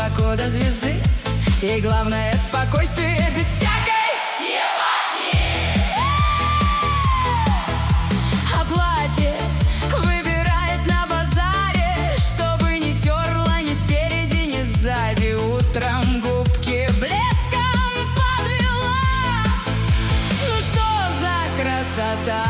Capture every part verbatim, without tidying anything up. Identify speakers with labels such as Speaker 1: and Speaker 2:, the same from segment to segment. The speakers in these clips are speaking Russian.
Speaker 1: глубоко до звезды. Ей главное спокойствие без всякой ебани. А платье выбирает на базаре, чтобы не терла ни спереди, ни сзади. Утром губки блеском подвела. Ну что за красота?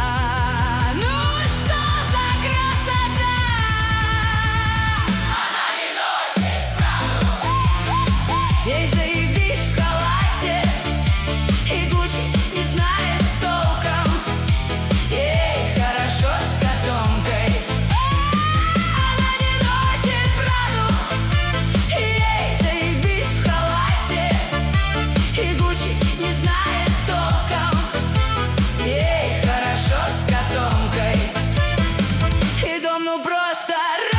Speaker 1: Ей заебись в халате, и Гуччи не знает толком. Ей хорошо с котомкой. Она не носит Праду. Ей заебись в халате, и Гуччи не знает толком. Ей хорошо с котомкой. И дом ну просто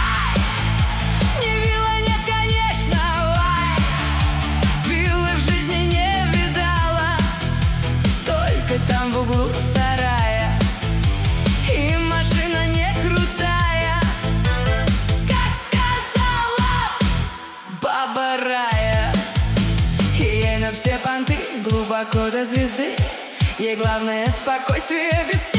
Speaker 1: там в углу сарая, и машина не крутая, как сказала баба Рая. И ей на все понты глубоко до звезды. Ей главное спокойствие без